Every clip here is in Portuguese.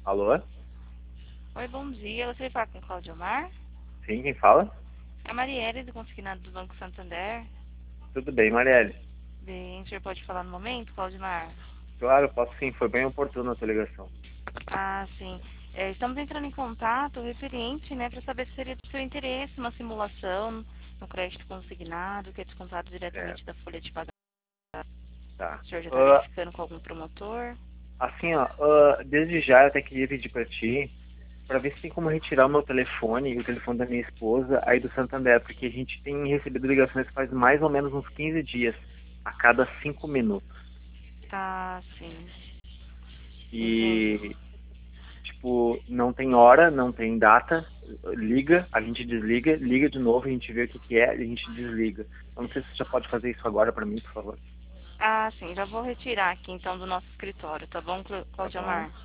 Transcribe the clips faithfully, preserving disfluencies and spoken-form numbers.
Alô? Oi, bom dia. Você fala com o Claudio Mar? Sim, quem fala? É a Marielle do Consignado do Banco Santander. Tudo bem, Marielle? Bem, o senhor pode falar no momento, Claudio Mar? Claro, posso sim, foi bem oportuna a tua ligação. Ah, sim. É, estamos entrando em contato referente, né, para saber se seria do seu interesse uma simulação no crédito consignado, que é descontado É, diretamente da folha de pagamento. tá. O senhor já está Ah, verificando com algum promotor? assim, ó, ah, desde já eu até queria pedir pra ti, pra ver se tem como retirar o meu telefone e o telefone da minha esposa aí do Santander, porque a gente tem recebido ligações faz mais ou menos uns quinze dias, a cada cinco minutos. Tá, sim. Entendi. E, tipo, não tem hora, não tem data, liga, a gente desliga, liga de novo, a gente vê o que que é, e a gente desliga. Eu não sei se você já pode fazer isso agora pra mim, por favor. Ah, sim. Já vou retirar aqui, então, do nosso escritório, tá bom, Clá- Tá Claudio bom? Mar?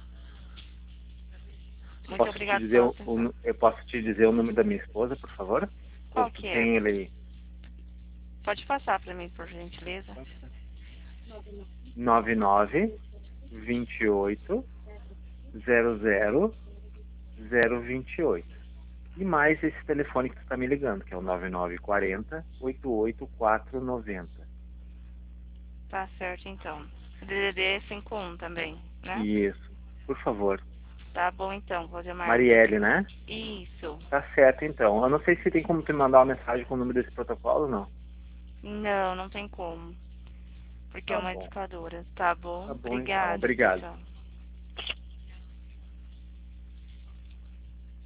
Muito Posso te obrigada dizer pela o, o atenção. nu- eu posso te dizer o nome da minha esposa, por favor? Ou Qual tu que é? tem ele aí? Pode passar para mim, por gentileza. nove nove vinte e oito zero zero zero vinte e oito. E mais esse telefone que tu tá me ligando, que é o nove nove quatro zero oito oito quatro nove zero. Tá certo, então. D D D cinquenta e um também, né? Isso. Por favor. Tá bom, então, Valdemar. Marielle, né? Isso. Tá certo, então. Eu não sei se tem como tu me mandar uma mensagem com o número desse protocolo ou não. Não, não tem como. Porque é Tá uma bom. discadora. Tá bom? Tá bom, então. Obrigada. Tchau, Obrigado. tchau.